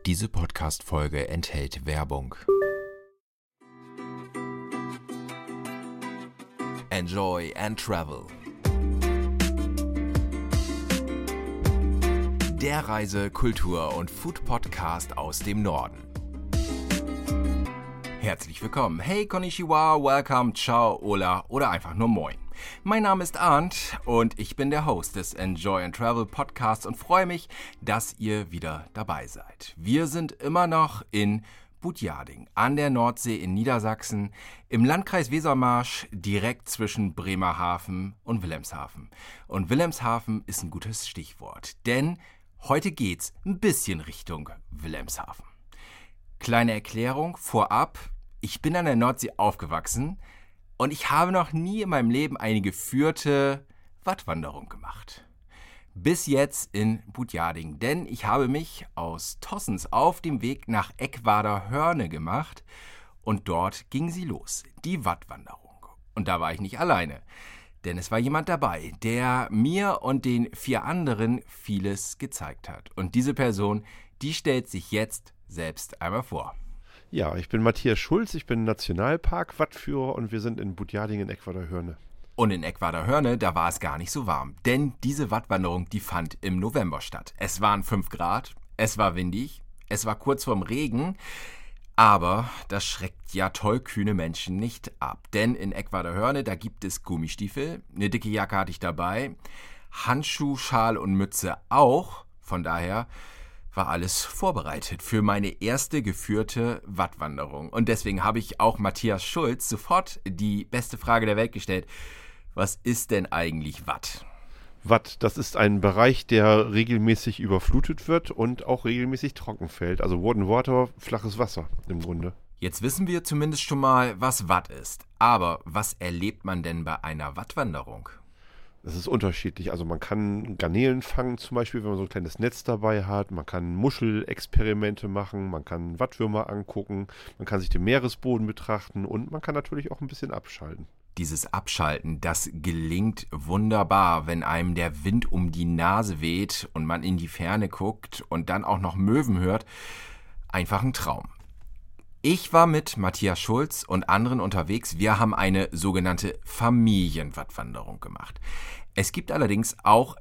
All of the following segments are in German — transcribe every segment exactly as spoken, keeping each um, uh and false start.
Diese Podcast-Folge enthält Werbung. Enjoy and Travel. Der Reise-, Kultur- und Food-Podcast aus dem Norden. Herzlich willkommen. Hey, konnichiwa, welcome, ciao, hola oder einfach nur moin. Mein Name ist Arndt und ich bin der Host des Enjoy and Travel Podcasts und freue mich, dass ihr wieder dabei seid. Wir sind immer noch in Butjading an der Nordsee in Niedersachsen, im Landkreis Wesermarsch, direkt zwischen Bremerhaven und Wilhelmshaven. Und Wilhelmshaven ist ein gutes Stichwort, denn heute geht's ein bisschen Richtung Wilhelmshaven. Kleine Erklärung vorab, ich bin an der Nordsee aufgewachsen und ich habe noch nie in meinem Leben eine geführte Wattwanderung gemacht. Bis jetzt in Butjading, denn ich habe mich aus Tossens auf dem Weg nach Eckwarder-Hörne gemacht und dort ging sie los, die Wattwanderung. Und da war ich nicht alleine, denn es war jemand dabei, der mir und den vier anderen vieles gezeigt hat. Und diese Person, die stellt sich jetzt selbst einmal vor. Ja, ich bin Matthias Schulz, ich bin Nationalpark-Wattführer und wir sind in Butjading in Eckwarder-Hörne. Und in Eckwarder-Hörne, da war es gar nicht so warm, denn diese Wattwanderung, die fand im November statt. Es waren fünf Grad, es war windig, es war kurz vorm Regen, aber das schreckt ja tollkühne Menschen nicht ab. Denn in Eckwarder-Hörne, da gibt es Gummistiefel, eine dicke Jacke hatte ich dabei, Handschuh, Schal und Mütze auch, von daher war alles vorbereitet für meine erste geführte Wattwanderung. Und deswegen habe ich auch Matthias Schulz sofort die beste Frage der Welt gestellt. Was ist denn eigentlich Watt? Watt, das ist ein Bereich, der regelmäßig überflutet wird und auch regelmäßig trocken fällt. Also Warden Water, flaches Wasser im Grunde. Jetzt wissen wir zumindest schon mal, was Watt ist. Aber was erlebt man denn bei einer Wattwanderung? Das ist unterschiedlich. Also man kann Garnelen fangen zum Beispiel, wenn man so ein kleines Netz dabei hat. Man kann Muschelexperimente machen, man kann Wattwürmer angucken, man kann sich den Meeresboden betrachten und man kann natürlich auch ein bisschen abschalten. Dieses Abschalten, das gelingt wunderbar, wenn einem der Wind um die Nase weht und man in die Ferne guckt und dann auch noch Möwen hört. Einfach ein Traum. Ich war mit Matthias Schulz und anderen unterwegs. Wir haben eine sogenannte Familienwattwanderung gemacht. Es gibt allerdings auch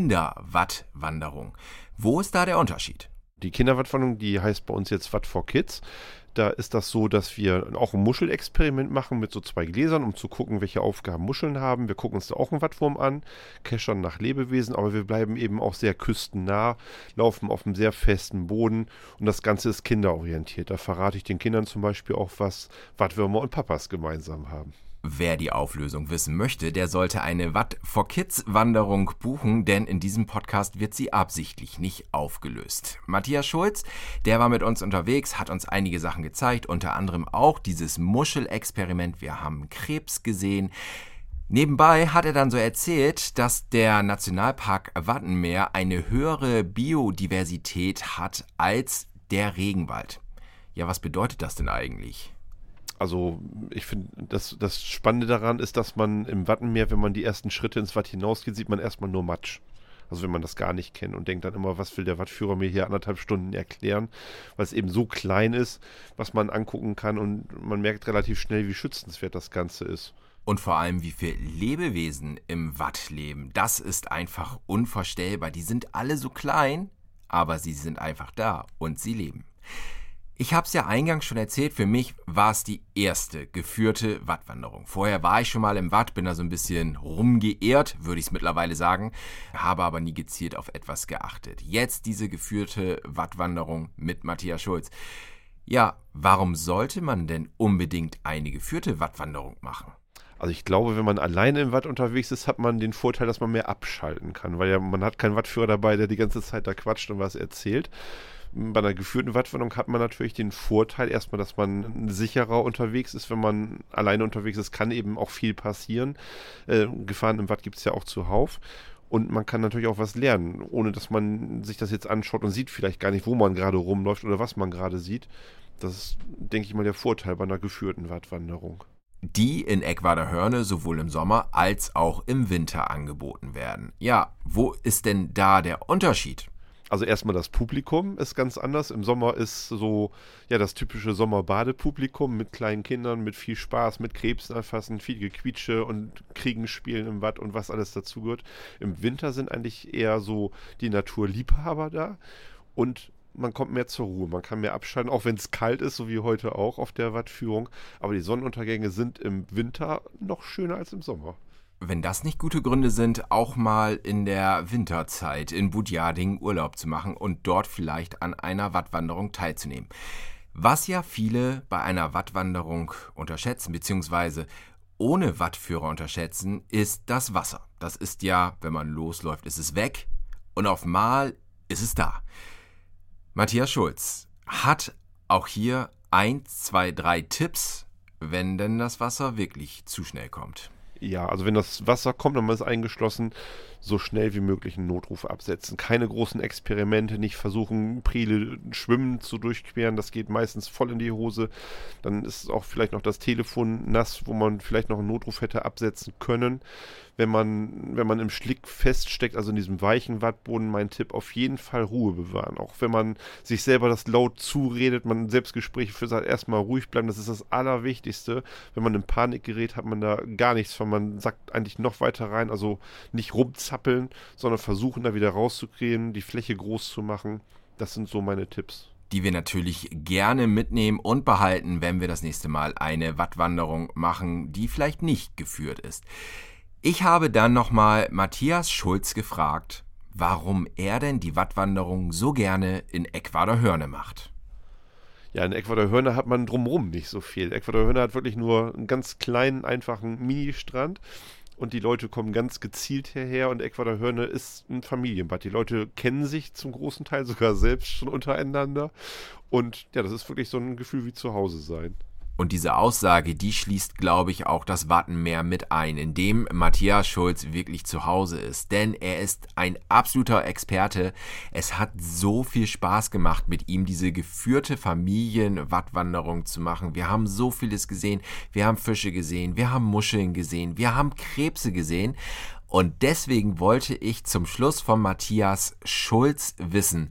Kinderwattwanderung. Wo ist da der Unterschied? Die Kinderwattwanderung, die heißt bei uns jetzt Watt for Kids. Da ist das so, dass wir auch ein Muschelexperiment machen mit so zwei Gläsern, um zu gucken, welche Aufgaben Muscheln haben. Wir gucken uns da auch einen Wattwurm an, keschern nach Lebewesen, aber wir bleiben eben auch sehr küstennah, laufen auf einem sehr festen Boden und das Ganze ist kinderorientiert. Da verrate ich den Kindern zum Beispiel auch, was Wattwürmer und Papas gemeinsam haben. Wer die Auflösung wissen möchte, der sollte eine Watt for Kids Wanderung buchen, denn in diesem Podcast wird sie absichtlich nicht aufgelöst. Matthias Schulz, der war mit uns unterwegs, hat uns einige Sachen gezeigt, unter anderem auch dieses Muschelexperiment. Wir haben Krebs gesehen. Nebenbei hat er dann so erzählt, dass der Nationalpark Wattenmeer eine höhere Biodiversität hat als der Regenwald. Ja, was bedeutet das denn eigentlich? Also ich finde, das, das Spannende daran ist, dass man im Wattenmeer, wenn man die ersten Schritte ins Watt hinausgeht, sieht man erstmal nur Matsch. Also wenn man das gar nicht kennt und denkt dann immer, was will der Wattführer mir hier anderthalb Stunden erklären, weil es eben so klein ist, was man angucken kann und man merkt relativ schnell, wie schützenswert das Ganze ist. Und vor allem, wie viele Lebewesen im Watt leben, das ist einfach unvorstellbar. Die sind alle so klein, aber sie sind einfach da und sie leben. Ich habe es ja eingangs schon erzählt, für mich war es die erste geführte Wattwanderung. Vorher war ich schon mal im Watt, bin da so ein bisschen rumgeirrt, würde ich es mittlerweile sagen, habe aber nie gezielt auf etwas geachtet. Jetzt diese geführte Wattwanderung mit Matthias Schulz. Ja, warum sollte man denn unbedingt eine geführte Wattwanderung machen? Also ich glaube, wenn man alleine im Watt unterwegs ist, hat man den Vorteil, dass man mehr abschalten kann, weil ja man hat keinen Wattführer dabei, der die ganze Zeit da quatscht und was erzählt. Bei einer geführten Wattwanderung hat man natürlich den Vorteil erstmal, dass man sicherer unterwegs ist. Wenn man alleine unterwegs ist, kann eben auch viel passieren. Äh, Gefahren im Watt gibt es ja auch zuhauf. Und man kann natürlich auch was lernen, ohne dass man sich das jetzt anschaut und sieht vielleicht gar nicht, wo man gerade rumläuft oder was man gerade sieht. Das ist, denke ich mal, der Vorteil bei einer geführten Wattwanderung. Die in Eckwarder-Hörne sowohl im Sommer als auch im Winter angeboten werden. Ja, wo ist denn da der Unterschied? Also erstmal das Publikum ist ganz anders. Im Sommer ist so, ja, das typische Sommerbadepublikum mit kleinen Kindern, mit viel Spaß, mit Krebsen erfassen, viel Gequietsche und Kriegen spielen im Watt und was alles dazugehört. Im Winter sind eigentlich eher so die Naturliebhaber da und man kommt mehr zur Ruhe, man kann mehr abschalten, auch wenn es kalt ist, so wie heute auch auf der Wattführung. Aber die Sonnenuntergänge sind im Winter noch schöner als im Sommer. Wenn das nicht gute Gründe sind, auch mal in der Winterzeit in Budjading Urlaub zu machen und dort vielleicht an einer Wattwanderung teilzunehmen. Was ja viele bei einer Wattwanderung unterschätzen, beziehungsweise ohne Wattführer unterschätzen, ist das Wasser. Das ist ja, wenn man losläuft, ist es weg und auf einmal ist es da. Matthias Schulz hat auch hier eins, zwei, drei Tipps, wenn denn das Wasser wirklich zu schnell kommt. Ja, also wenn das Wasser kommt, dann ist eingeschlossen, so schnell wie möglich einen Notruf absetzen. Keine großen Experimente, nicht versuchen, Priele schwimmend zu durchqueren. Das geht meistens voll in die Hose. Dann ist auch vielleicht noch das Telefon nass, wo man vielleicht noch einen Notruf hätte absetzen können. Wenn man, wenn man im Schlick feststeckt, also in diesem weichen Wattboden, mein Tipp, auf jeden Fall Ruhe bewahren. Auch wenn man sich selber das laut zuredet, man Selbstgespräche für sich erstmal ruhig bleiben, das ist das Allerwichtigste. Wenn man in Panik gerät, hat man da gar nichts von. Man sackt eigentlich noch weiter rein, also nicht rumzappeln, sondern versuchen da wieder rauszukriegen, die Fläche groß zu machen. Das sind so meine Tipps. Die wir natürlich gerne mitnehmen und behalten, wenn wir das nächste Mal eine Wattwanderung machen, die vielleicht nicht geführt ist. Ich habe dann nochmal Matthias Schulz gefragt, warum er denn die Wattwanderung so gerne in Eckwarder-Hörne macht. Ja, in Eckwarder-Hörne hat man drumherum nicht so viel. Eckwarder-Hörne hat wirklich nur einen ganz kleinen, einfachen Mini-Strand und die Leute kommen ganz gezielt hierher und Eckwarder-Hörne ist ein Familienbad. Die Leute kennen sich zum großen Teil sogar selbst schon untereinander und ja, das ist wirklich so ein Gefühl wie zu Hause sein. Und diese Aussage, die schließt, glaube ich, auch das Wattenmeer mit ein, in dem Matthias Schulz wirklich zu Hause ist. Denn er ist ein absoluter Experte. Es hat so viel Spaß gemacht, mit ihm diese geführte Familien-Wattwanderung zu machen. Wir haben so vieles gesehen. Wir haben Fische gesehen, wir haben Muscheln gesehen, wir haben Krebse gesehen. Und deswegen wollte ich zum Schluss von Matthias Schulz wissen,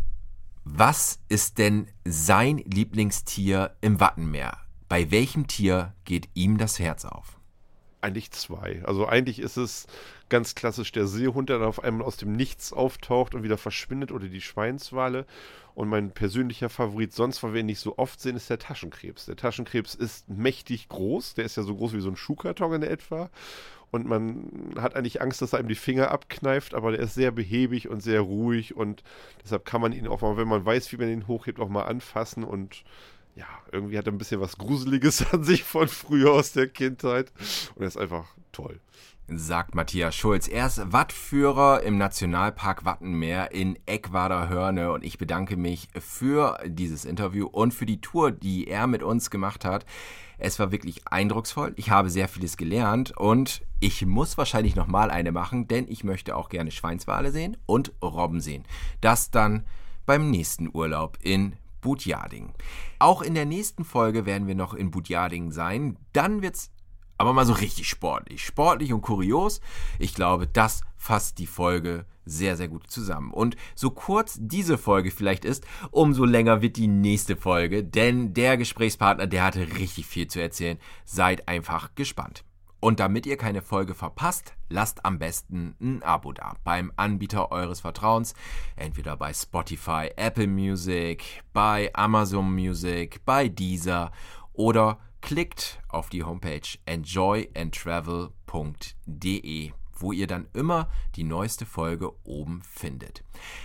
was ist denn sein Lieblingstier im Wattenmeer? Bei welchem Tier geht ihm das Herz auf? Eigentlich zwei. Also eigentlich ist es ganz klassisch der Seehund, der dann auf einmal aus dem Nichts auftaucht und wieder verschwindet, oder die Schweinswale. Und mein persönlicher Favorit, sonst, weil wir ihn nicht so oft sehen, ist der Taschenkrebs. Der Taschenkrebs ist mächtig groß. Der ist ja so groß wie so ein Schuhkarton in etwa. Und man hat eigentlich Angst, dass er ihm die Finger abkneift, aber der ist sehr behäbig und sehr ruhig. Und deshalb kann man ihn auch mal, wenn man weiß, wie man ihn hochhebt, auch mal anfassen. Und ja, irgendwie hat er ein bisschen was Gruseliges an sich von früher aus der Kindheit. Und er ist einfach toll. Sagt Matthias Schulz. Er ist Wattführer im Nationalpark Wattenmeer in Eckwarder-Hörne und ich bedanke mich für dieses Interview und für die Tour, die er mit uns gemacht hat. Es war wirklich eindrucksvoll. Ich habe sehr vieles gelernt und ich muss wahrscheinlich nochmal eine machen, denn ich möchte auch gerne Schweinswale sehen und Robben sehen. Das dann beim nächsten Urlaub in Budjading. Auch in der nächsten Folge werden wir noch in Budjading sein. Dann wird's aber mal so richtig sportlich. Sportlich und kurios. Ich glaube, das fasst die Folge sehr, sehr gut zusammen. Und so kurz diese Folge vielleicht ist, umso länger wird die nächste Folge. Denn der Gesprächspartner, der hatte richtig viel zu erzählen. Seid einfach gespannt. Und damit ihr keine Folge verpasst, lasst am besten ein Abo da beim Anbieter eures Vertrauens. Entweder bei Spotify, Apple Music, bei Amazon Music, bei Deezer oder klickt auf die Homepage enjoy and travel punkt de, wo ihr dann immer die neueste Folge oben findet.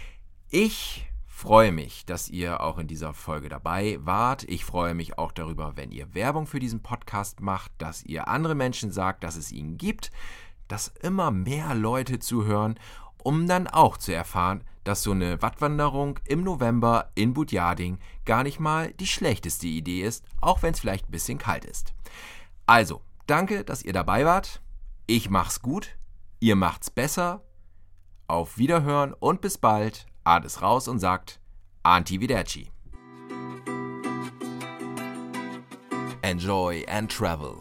Ich freue mich, dass ihr auch in dieser Folge dabei wart. Ich freue mich auch darüber, wenn ihr Werbung für diesen Podcast macht, dass ihr anderen Menschen sagt, dass es ihn gibt, dass immer mehr Leute zuhören, um dann auch zu erfahren, dass so eine Wattwanderung im November in Budjading gar nicht mal die schlechteste Idee ist, auch wenn es vielleicht ein bisschen kalt ist. Also, danke, dass ihr dabei wart. Ich mach's gut, ihr macht's besser. Auf Wiederhören und bis bald. Ades raus und sagt Arrivederci. Enjoy and travel.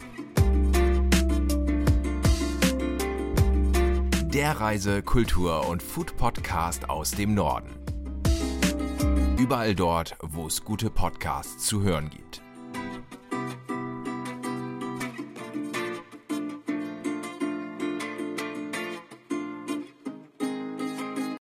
Der Reise-, Kultur- und Food-Podcast aus dem Norden. überall dort, wo es gute Podcasts zu hören gibt.